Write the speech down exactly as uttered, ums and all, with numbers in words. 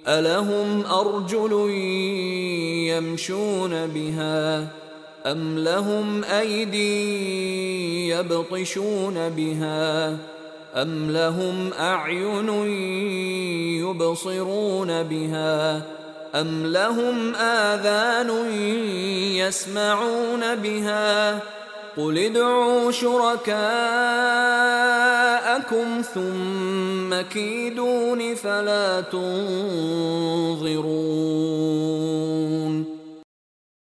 ألهم أرجل يمشون بها أم لهم أيدي يبطشون بها أم لهم أعين يبصرون بها أم لهم آذان يسمعون بها قل ادعوا شركاءكم ثم كيدون فلا تنظرون